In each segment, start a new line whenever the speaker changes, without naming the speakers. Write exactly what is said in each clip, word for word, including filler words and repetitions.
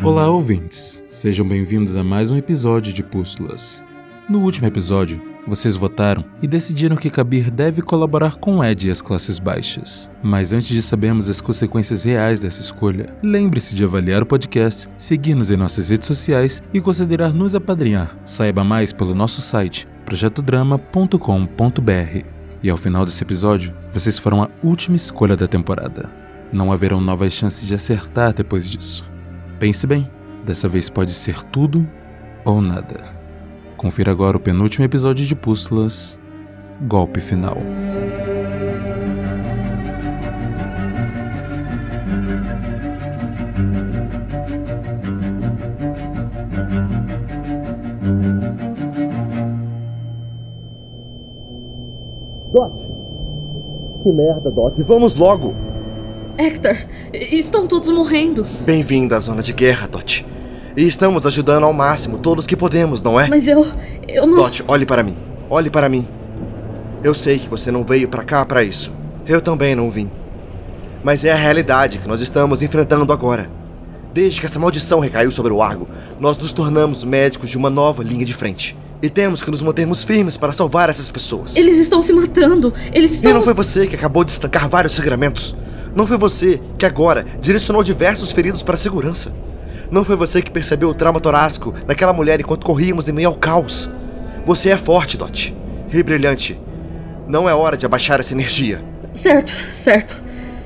Olá, ouvintes! Sejam bem-vindos a mais um episódio de Pústulas. No último episódio, vocês votaram e decidiram que Kabir deve colaborar com Ed e as classes baixas. Mas antes de sabermos as consequências reais dessa escolha, lembre-se de avaliar o podcast, seguir-nos em nossas redes sociais e considerar nos apadrinhar. Saiba mais pelo nosso site, projeto drama ponto com ponto b r. E ao final desse episódio, vocês farão a última escolha da temporada. Não haverão novas chances de acertar depois disso. Pense bem, dessa vez pode ser tudo ou nada. Confira agora o penúltimo episódio de Pústulas, Golpe Final.
Dot! Que merda, Dot! Vamos logo!
Hector, estão todos morrendo.
Bem-vindo à zona de guerra, Dot. E estamos ajudando ao máximo todos que podemos, não é?
Mas eu... eu não...
Dot, olhe para mim. Olhe para mim. Eu sei que você não veio pra cá pra isso. Eu também não vim. Mas é a realidade que nós estamos enfrentando agora. Desde que essa maldição recaiu sobre o Argo, nós nos tornamos médicos de uma nova linha de frente. E temos que nos mantermos firmes para salvar essas pessoas.
Eles estão se matando. Eles estão...
E não foi você que acabou de estancar vários sangramentos. Não foi você que agora direcionou diversos feridos para a segurança. Não foi você que percebeu o trauma torácico daquela mulher enquanto corríamos em meio ao caos. Você é forte, Dot. E brilhante. Não é hora de abaixar essa energia.
Certo, certo.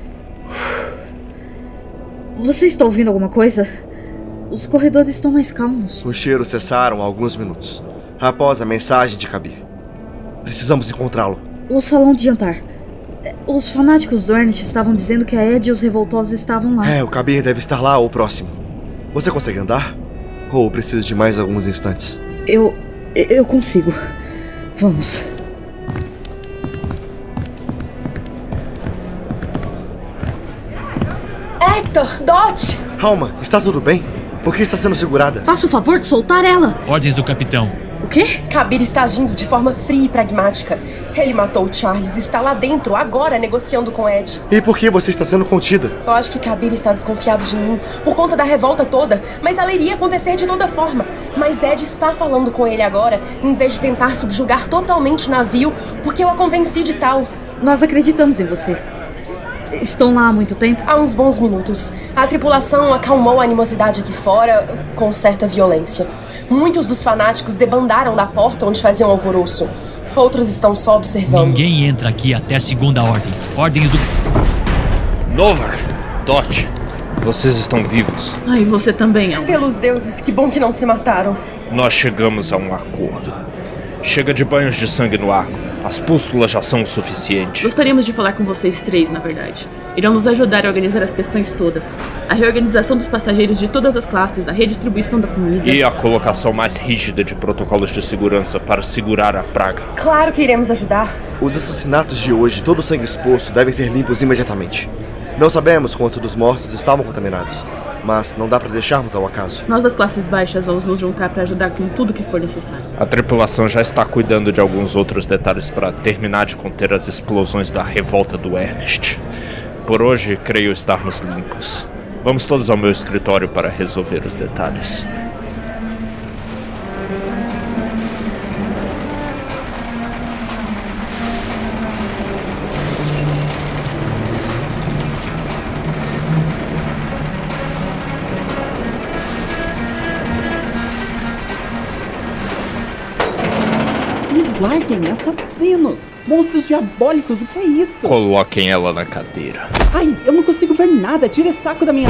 Você está ouvindo alguma coisa? Os corredores estão mais calmos.
Os cheiros cessaram há alguns minutos, após a mensagem de Kabir. Precisamos encontrá-lo.
O salão de jantar. Os fanáticos do Ernest estavam dizendo que a Ed e os revoltosos estavam lá.
É, o Kabir deve estar lá ou próximo. Você consegue andar? Ou precisa de mais alguns instantes?
Eu... eu consigo. Vamos.
Hector, Dot!
Alma, está tudo bem? Por que está sendo segurada?
Faça o favor de soltar ela.
Ordens do capitão.
O quê?
Kabir está agindo de forma fria e pragmática. Ele matou o Charles e está lá dentro, agora, negociando com Ed.
E por que você está sendo contida?
Eu acho que Kabir está desconfiado de mim, por conta da revolta toda, mas ela iria acontecer de toda forma. Mas Ed está falando com ele agora, em vez de tentar subjugar totalmente o navio, porque eu a convenci de tal.
Nós acreditamos em você. Estão lá há muito tempo?
Há uns bons minutos. A tripulação acalmou a animosidade aqui fora, com certa violência. Muitos dos fanáticos debandaram da porta onde faziam alvoroço. Outros estão só observando.
Ninguém entra aqui até a segunda ordem. Ordens do...
Novak, Dot, vocês estão vivos.
Ai, você também, Alma.
Pelos deuses, que bom que não se mataram.
Nós chegamos a um acordo. Chega de banhos de sangue no Argo. As pústulas já são o suficiente.
Gostaríamos de falar com vocês três, na verdade. Irão nos ajudar a organizar as questões todas. A reorganização dos passageiros de todas as classes, a redistribuição da comida...
E a colocação mais rígida de protocolos de segurança para segurar a praga.
Claro que iremos ajudar.
Os assassinatos de hoje, todo o sangue exposto, devem ser limpos imediatamente. Não sabemos quanto dos mortos estavam contaminados, mas não dá para deixarmos ao acaso.
Nós das classes baixas vamos nos juntar para ajudar com tudo que for necessário.
A tripulação já está cuidando de alguns outros detalhes para terminar de conter as explosões da revolta do Ernest. Por hoje, creio estarmos limpos. Vamos todos ao meu escritório para resolver os detalhes.
Larguem, assassinos! Monstros diabólicos, o que é isso?
Coloquem ela na cadeira.
Ai, eu não consigo ver nada, tira esse saco da minha...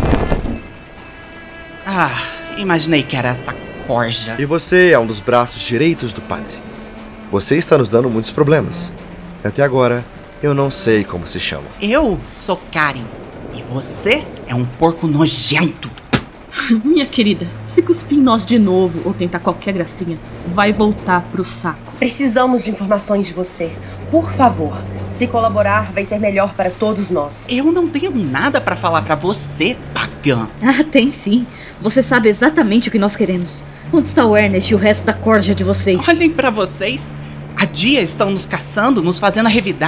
Ah, imaginei que era essa corja.
E você é um dos braços direitos do padre. Você está nos dando muitos problemas. Até agora, eu não sei como se chama.
Eu sou Karen, e você é um porco nojento.
Minha querida, se cuspir em nós de novo ou tentar qualquer gracinha, vai voltar pro saco.
Precisamos de informações de você. Por favor, se colaborar vai ser melhor para todos nós.
Eu não tenho nada pra falar pra você, pagã.
Ah, tem sim. Você sabe exatamente o que nós queremos. Onde está o Ernest e o resto da corja de vocês?
Olhem pra vocês. Há dias estão nos caçando, nos fazendo revidar.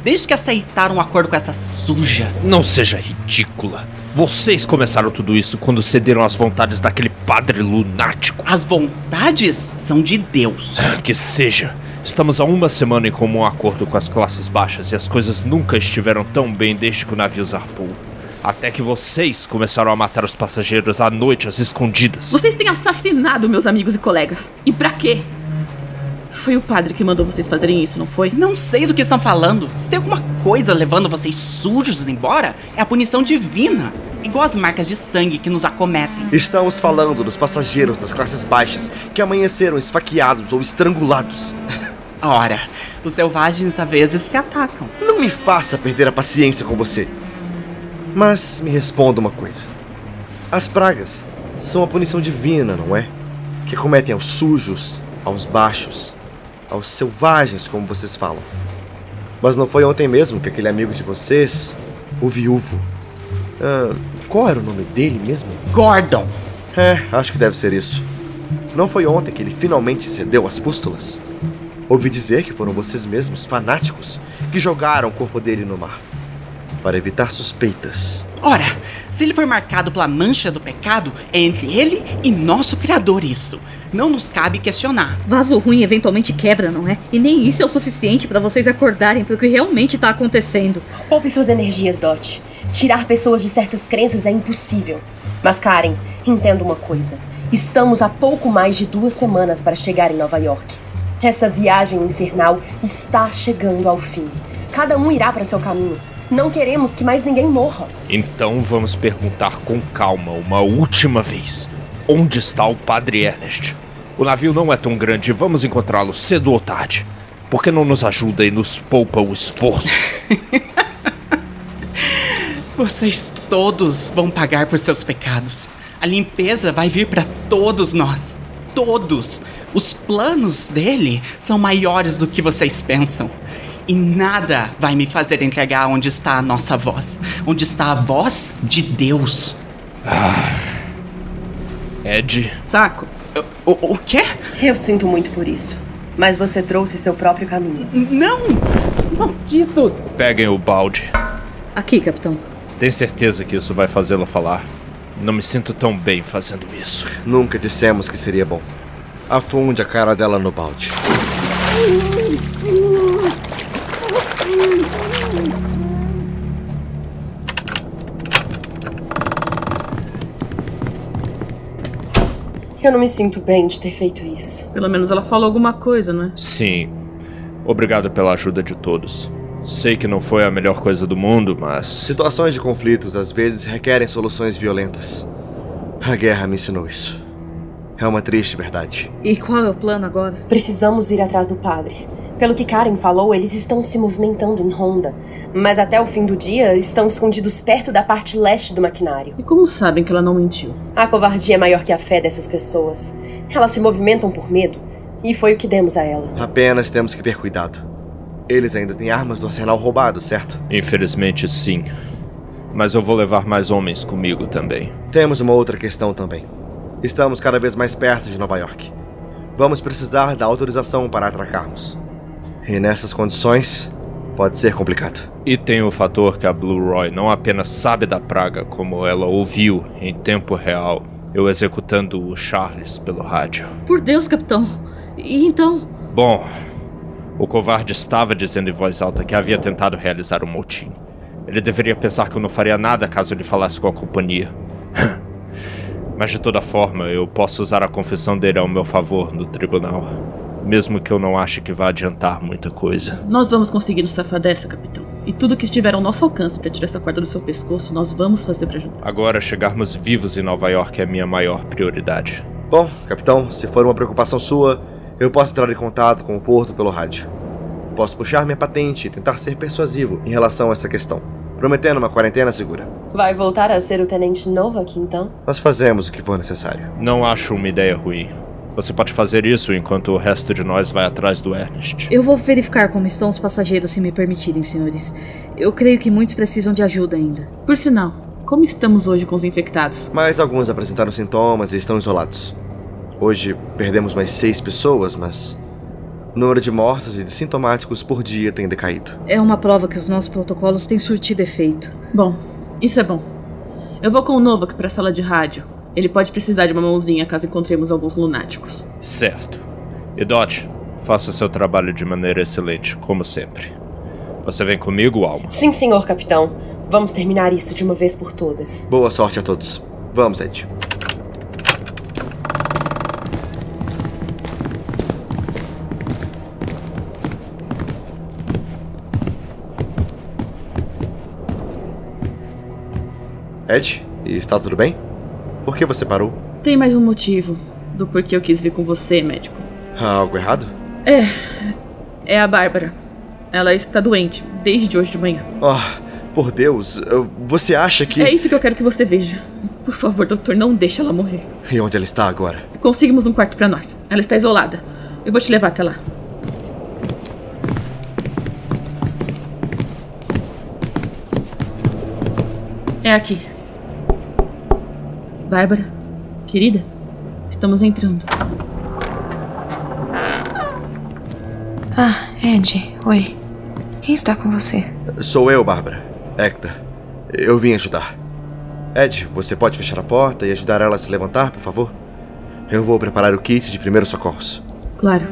Desde que aceitaram um acordo com essa suja.
Não seja ridícula. Vocês começaram tudo isso quando cederam às vontades daquele padre lunático.
As vontades são de Deus.
Que seja. Estamos há uma semana em comum acordo com as classes baixas e as coisas nunca estiveram tão bem desde que o navio zarpou. Até que vocês começaram a matar os passageiros à noite, às escondidas.
Vocês têm assassinado meus amigos e colegas. E pra quê? Foi o padre que mandou vocês fazerem isso, não foi?
Não sei do que estão falando. Se tem alguma coisa levando vocês sujos embora, é a punição divina. Igual as marcas de sangue que nos acometem.
Estamos falando dos passageiros das classes baixas que amanheceram esfaqueados ou estrangulados.
Ora, os selvagens às vezes se atacam.
Não me faça perder a paciência com você. Mas me responda uma coisa. As pragas são a punição divina, não é? Que cometem aos sujos, aos baixos, aos selvagens, como vocês falam. Mas não foi ontem mesmo que aquele amigo de vocês, o viúvo... Ah, qual era o nome dele mesmo?
Gordon.
É, acho que deve ser isso. Não foi ontem que ele finalmente cedeu às pústulas? Ouvi dizer que foram vocês mesmos, fanáticos, que jogaram o corpo dele no mar. Para evitar suspeitas.
Ora, se ele foi marcado pela mancha do pecado, é entre ele e nosso Criador isso. Não nos cabe questionar.
Vaso ruim eventualmente quebra, não é? E nem isso é o suficiente para vocês acordarem para o que realmente tá acontecendo.
Poupe suas energias, Dot. Tirar pessoas de certas crenças é impossível. Mas, Karen, entenda uma coisa. Estamos há pouco mais de duas semanas para chegar em Nova York. Essa viagem infernal está chegando ao fim. Cada um irá para seu caminho. Não queremos que mais ninguém morra.
Então vamos perguntar com calma uma última vez. Onde está o Padre Ernest? O navio não é tão grande e vamos encontrá-lo cedo ou tarde. Por que não nos ajuda e nos poupa o esforço?
Vocês todos vão pagar por seus pecados. A limpeza vai vir para todos nós. Todos. Os planos dele são maiores do que vocês pensam. E nada vai me fazer entregar onde está a nossa voz. Onde está a voz de Deus.
Ah. Ed.
Saco.
O, o, o quê?
Eu sinto muito por isso. Mas você trouxe seu próprio caminho.
Não!
Malditos!
Peguem o balde.
Aqui, capitão.
Tem certeza que isso vai fazê-la falar? Não me sinto tão bem fazendo isso.
Nunca dissemos que seria bom. Afunde a cara dela no balde.
Eu não me sinto bem de ter feito isso.
Pelo menos ela falou alguma coisa, não é?
Sim. Obrigado pela ajuda de todos. Sei que não foi a melhor coisa do mundo, mas...
Situações de conflitos às vezes requerem soluções violentas. A guerra me ensinou isso. É uma triste verdade.
E qual é o plano agora?
Precisamos ir atrás do padre. Pelo que Karen falou, eles estão se movimentando em Honda. Mas até o fim do dia, estão escondidos perto da parte leste do maquinário.
E como sabem que ela não mentiu?
A covardia é maior que a fé dessas pessoas. Elas se movimentam por medo. E foi o que demos a ela.
Apenas temos que ter cuidado. Eles ainda têm armas do arsenal roubado, certo?
Infelizmente, sim. Mas eu vou levar mais homens comigo também.
Temos uma outra questão também. Estamos cada vez mais perto de Nova York. Vamos precisar da autorização para atracarmos. E nessas condições, pode ser complicado.
E tem o fator que a Blue Roy não apenas sabe da praga, como ela ouviu em tempo real, eu executando o Charles pelo rádio.
Por Deus, capitão. E então?
Bom, o covarde estava dizendo em voz alta que havia tentado realizar um motim. Ele deveria pensar que eu não faria nada caso ele falasse com a companhia. Mas de toda forma, eu posso usar a confissão dele ao meu favor no tribunal. Mesmo que eu não ache que vá adiantar muita coisa.
Nós vamos conseguir nos safar dessa, capitão. E tudo que estiver ao nosso alcance para tirar essa corda do seu pescoço, nós vamos fazer para ajudar.
Agora, chegarmos vivos em Nova York é a minha maior prioridade.
Bom, capitão, se for uma preocupação sua, eu posso entrar em contato com o porto pelo rádio. Posso puxar minha patente e tentar ser persuasivo em relação a essa questão, prometendo uma quarentena segura.
Vai voltar a ser o tenente novo aqui, então?
Nós fazemos o que for necessário.
Não acho uma ideia ruim. Você pode fazer isso enquanto o resto de nós vai atrás do Ernest.
Eu vou verificar como estão os passageiros, se me permitirem, senhores. Eu creio que muitos precisam de ajuda ainda.
Por sinal, como estamos hoje com os infectados?
Mas alguns apresentaram sintomas e estão isolados. Hoje perdemos mais seis pessoas, mas O número de mortos e de sintomáticos por dia tem decaído.
É uma prova que os nossos protocolos têm surtido efeito.
Bom, isso é bom. Eu vou com o Novak pra sala de rádio. Ele pode precisar de uma mãozinha caso encontremos alguns lunáticos.
Certo. E Dodge, faça seu trabalho de maneira excelente, como sempre. Você vem comigo, Alma?
Sim, senhor capitão. Vamos terminar isso de uma vez por todas.
Boa sorte a todos. Vamos, Ed. Ed, está tudo bem? Por que você parou?
Tem mais um motivo do porquê eu quis vir com você, médico.
Há algo errado?
É. É a Bárbara. Ela está doente desde hoje de manhã.
Oh, por Deus, você acha que...
É isso que eu quero que você veja. Por favor, doutor, não deixe ela morrer.
E onde ela está agora?
Conseguimos um quarto pra nós. Ela está isolada. Eu vou te levar até lá. É aqui. Bárbara, querida, estamos entrando.
Ah, Ed, oi. Quem está com você?
Sou eu, Bárbara. Hector. Eu vim ajudar. Ed, você pode fechar a porta e ajudar ela a se levantar, por favor? Eu vou preparar o kit de primeiros socorros.
Claro.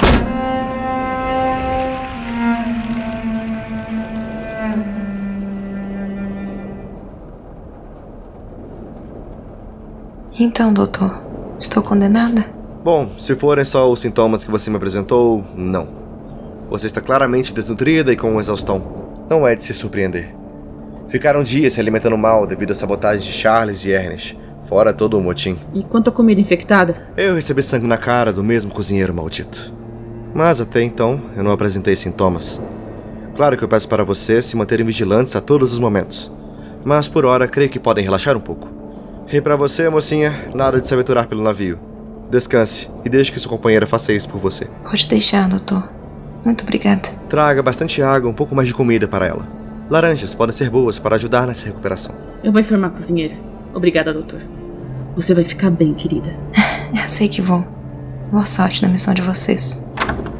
Então, doutor, estou condenada?
Bom, se forem só os sintomas que você me apresentou, não. Você está claramente desnutrida e com exaustão. Não é de se surpreender. Ficaram dias se alimentando mal devido à sabotagem de Charles e Ernest, fora todo o motim.
E quanto à comida infectada?
Eu recebi sangue na cara do mesmo cozinheiro maldito. Mas até então, eu não apresentei sintomas. Claro que eu peço para vocês se manterem vigilantes a todos os momentos. Mas por hora, creio que podem relaxar um pouco. E pra você, mocinha, nada de se aventurar pelo navio. Descanse e deixe que sua companheira faça isso por você.
Pode deixar, doutor. Muito obrigada.
Traga bastante água e um pouco mais de comida para ela. Laranjas podem ser boas para ajudar nessa recuperação.
Eu vou informar a cozinheira. Obrigada, doutor. Você vai ficar bem, querida.
Eu sei que vou. Boa sorte na missão de vocês.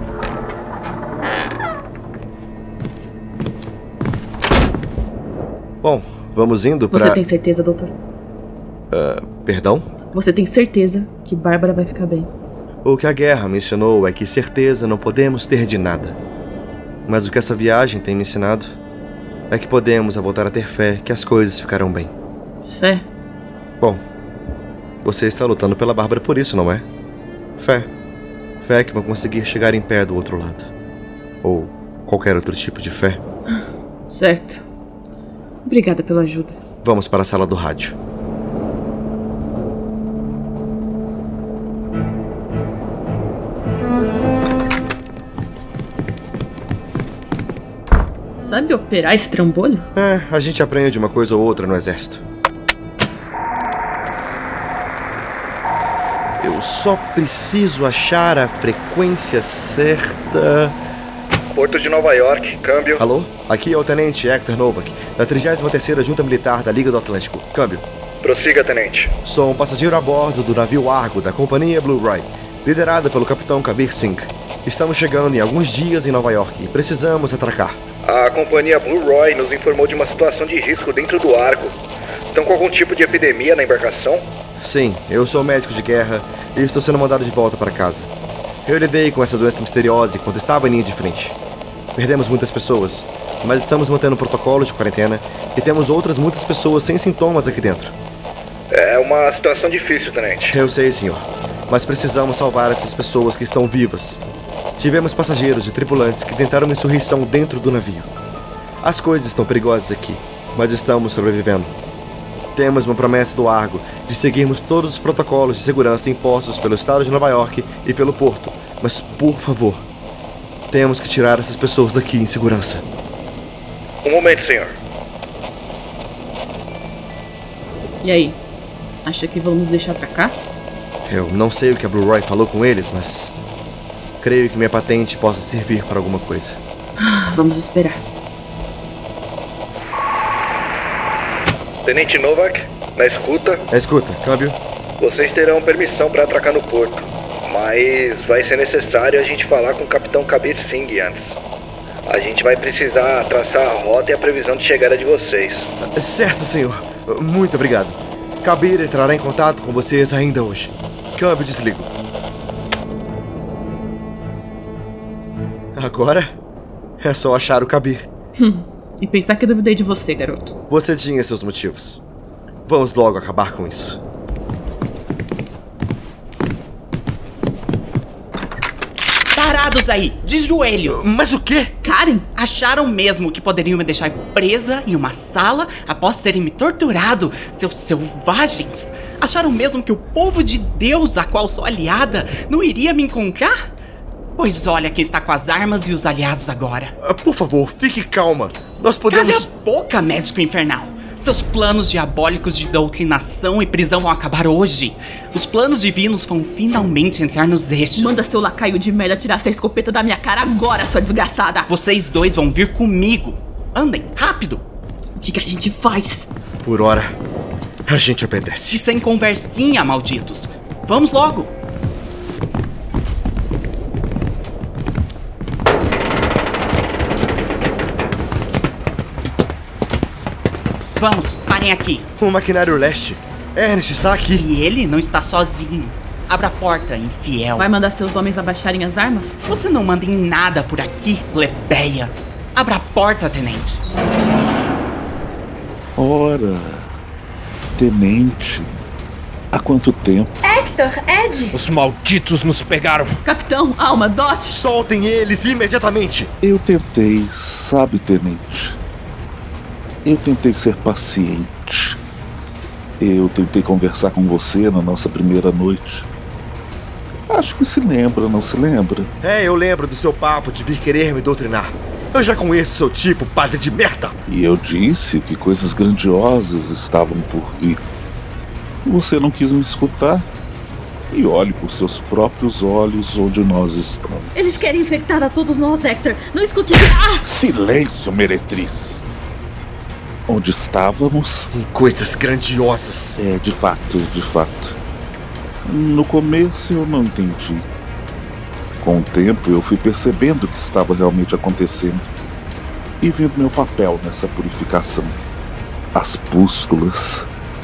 Bom, vamos indo pra...
Você tem certeza, doutor?
Uh, perdão?
Você tem certeza que Bárbara vai ficar bem?
O que a guerra me ensinou é que certeza não podemos ter de nada. Mas o que essa viagem tem me ensinado é que podemos voltar a ter fé que as coisas ficarão bem.
Fé?
Bom, você está lutando pela Bárbara por isso, não é? Fé. Fé que vão conseguir chegar em pé do outro lado. Ou qualquer outro tipo de fé.
Certo. Obrigada pela ajuda.
Vamos para a sala do rádio.
Sabe operar esse trambolho?
É, a gente aprende uma coisa ou outra no exército. Eu só preciso achar a frequência certa...
Porto de Nova York, câmbio.
Alô? Aqui é o Tenente Hector Novak, da trigésima terceira Junta Militar da Liga do Atlântico. Câmbio.
Prossiga, Tenente.
Sou um passageiro a bordo do navio Argo da Companhia Blue Ray, liderada pelo Capitão Kabir Singh. Estamos chegando em alguns dias em Nova York e precisamos atracar.
A Companhia Blue Ray nos informou de uma situação de risco dentro do Argo. Estão com algum tipo de epidemia na embarcação?
Sim, eu sou médico de guerra e estou sendo mandado de volta para casa. Eu lidei com essa doença misteriosa enquanto estava em linha de frente. Perdemos muitas pessoas, mas estamos mantendo protocolos de quarentena e temos outras muitas pessoas sem sintomas aqui dentro.
É uma situação difícil, Tenente.
Eu sei, senhor, mas precisamos salvar essas pessoas que estão vivas. Tivemos passageiros e tripulantes que tentaram uma insurreição dentro do navio. As coisas estão perigosas aqui, mas estamos sobrevivendo. Temos uma promessa do Argo de seguirmos todos os protocolos de segurança impostos pelo estado de Nova York e pelo porto, mas por favor, temos que tirar essas pessoas daqui em segurança.
Um momento, senhor.
E aí? Acha que vão nos deixar atracar?
Eu não sei o que a Blue Ray falou com eles, mas... creio que minha patente possa servir para alguma coisa.
Vamos esperar.
Tenente Novak, na escuta.
Na escuta, câmbio.
Vocês terão permissão para atracar no porto. Mas vai ser necessário a gente falar com o Capitão Kabir Singh antes. A gente vai precisar traçar a rota e a previsão de chegada de vocês.
Certo, senhor. Muito obrigado. Kabir entrará em contato com vocês ainda hoje. Câmbio desligo. Agora é só achar o Kabir.
Hum, e pensar que eu duvidei de você, garoto.
Você tinha seus motivos. Vamos logo acabar com isso.
Parados aí, de joelhos.
Mas o quê?
Karen?
Acharam mesmo que poderiam me deixar presa em uma sala após terem me torturado, seus selvagens? Acharam mesmo que o povo de Deus, a qual sou aliada, não iria me encontrar? Pois olha quem está com as armas e os aliados agora.
Por favor, fique calma. Nós podemos...
Cala a boca, médico infernal. Seus planos diabólicos de doutrinação e prisão vão acabar hoje. Os planos divinos vão finalmente entrar nos eixos.
Manda seu lacaio de merda tirar essa escopeta da minha cara agora, sua desgraçada.
Vocês dois vão vir comigo. Andem, rápido.
O que, que a gente faz?
Por hora, a gente obedece.
E sem conversinha, malditos. Vamos logo. Vamos, parem aqui.
O maquinário leste. Ernest está aqui.
E ele não está sozinho. Abra a porta, infiel.
Vai mandar seus homens abaixarem as armas?
Você não manda em nada por aqui, plebeia. Abra a porta, tenente.
Ora, tenente. Há quanto tempo?
Hector, Ed!
Os malditos nos pegaram.
Capitão, Alma, Dot.
Soltem eles imediatamente.
Eu tentei, sabe, tenente. Eu tentei ser paciente. Eu tentei conversar com você na nossa primeira noite. Acho que se lembra, não se lembra?
É, eu lembro do seu papo de vir querer me doutrinar. Eu já conheço seu tipo, padre de merda.
E eu disse que coisas grandiosas estavam por vir. Você não quis me escutar. E olhe por seus próprios olhos onde nós estamos.
Eles querem infectar a todos nós, Hector. Não escute... Ah!
Silêncio, meretriz. Onde estávamos?
Em coisas grandiosas.
É, de fato, de fato. No começo eu não entendi. Com o tempo eu fui percebendo o que estava realmente acontecendo. E vendo meu papel nessa purificação. As pústulas,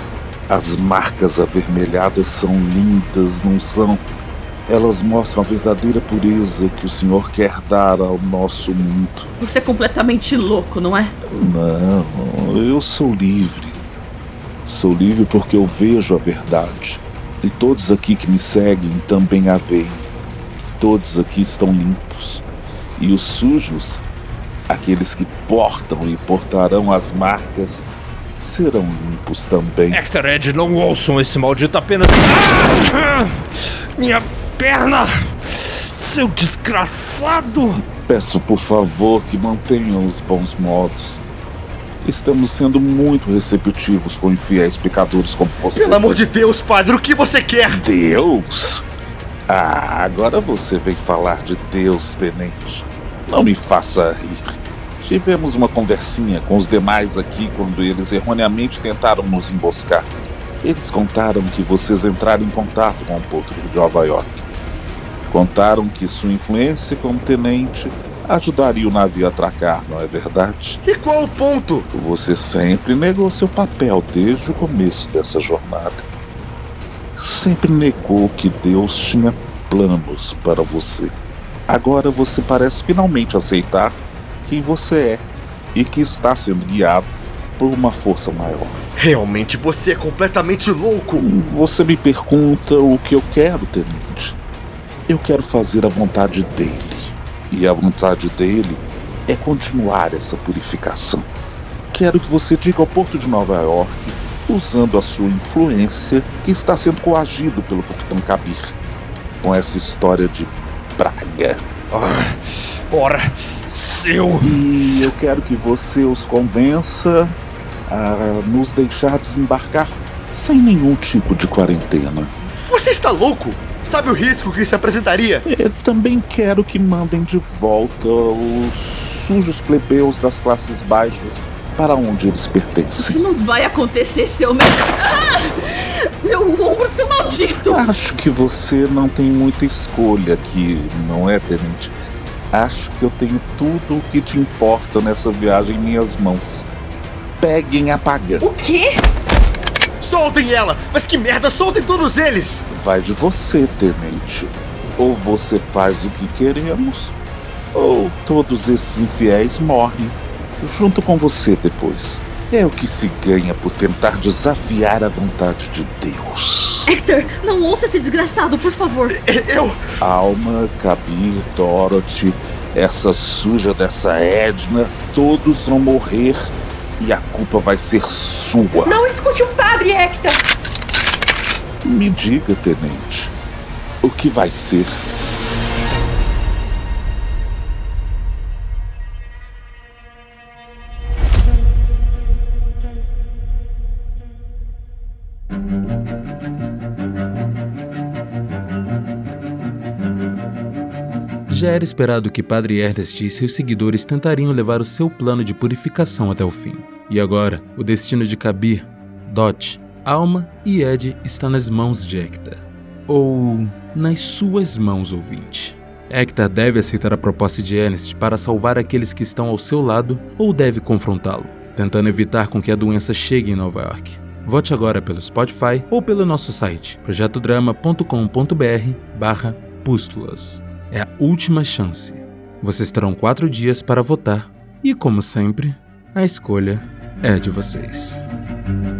as marcas avermelhadas são lindas, não são? Elas mostram a verdadeira pureza que o Senhor quer dar ao nosso mundo.
Você é completamente louco, não é?
Não, eu sou livre. Sou livre porque eu vejo a verdade. E todos aqui que me seguem também a veem. Todos aqui estão limpos. E os sujos, aqueles que portam e portarão as marcas, serão limpos também.
Hector, Ed, não ouçam esse maldito apenas... Ah! Minha perna! Seu desgraçado!
Peço por favor que mantenham os bons modos. Estamos sendo muito receptivos com infiéis pecadores como vocês.
Pelo amor de Deus, padre, o que você quer?
Deus? Ah, agora você vem falar de Deus, tenente. Não me faça rir. Tivemos uma conversinha com os demais aqui quando eles erroneamente tentaram nos emboscar. Eles contaram que vocês entraram em contato com o porto de Nova York. Contaram que sua influência como tenente ajudaria o navio a atracar, não é verdade?
E qual o ponto?
Você sempre negou seu papel desde o começo dessa jornada. Sempre negou que Deus tinha planos para você. Agora você parece finalmente aceitar quem você é e que está sendo guiado por uma força maior.
Realmente você é completamente louco!
Você me pergunta o que eu quero, tenente. Eu quero fazer a vontade dele. E a vontade dele é continuar essa purificação. Quero que você diga ao porto de Nova York, usando a sua influência, que está sendo coagido pelo Capitão Kabir, com essa história de praga.
Ah, ora, seu...
E eu quero que você os convença a nos deixar desembarcar sem nenhum tipo de quarentena.
Você está louco? Sabe o risco que isso apresentaria?
Eu também quero que mandem de volta os sujos plebeus das classes baixas para onde eles pertencem.
Isso não vai acontecer, seu merda. Ah! Meu ombro, seu maldito!
Acho que você não tem muita escolha aqui, não é, Tenente? Acho que eu tenho tudo o que te importa nessa viagem em minhas mãos. Peguem a paga.
O quê?
Soltem ela! Mas que merda, soltem todos eles!
Vai de você, Tenente. Ou você faz o que queremos, ou todos esses infiéis morrem junto com você depois. É o que se ganha por tentar desafiar a vontade de Deus.
Hector, não ouça esse desgraçado, por favor.
Eu...
Alma, Kabir, Dorothy, essa suja dessa Edna, todos vão morrer e a culpa vai ser sua.
Não escute o padre, Hector!
Me diga, Tenente, o que vai ser?
Já era esperado que Padre Ernest e seus seguidores tentariam levar o seu plano de purificação até o fim. E agora, o destino de Kabir, Dot, Alma e Ed está nas mãos de Ekta. Ou nas suas mãos, ouvinte. Ekta deve aceitar a proposta de Ernest para salvar aqueles que estão ao seu lado ou deve confrontá-lo, tentando evitar com que a doença chegue em Nova York. Vote agora pelo Spotify ou pelo nosso site, projeto drama ponto com ponto b r barra pústulas. É a última chance. Vocês terão quatro dias para votar. E, como sempre, a escolha é de vocês.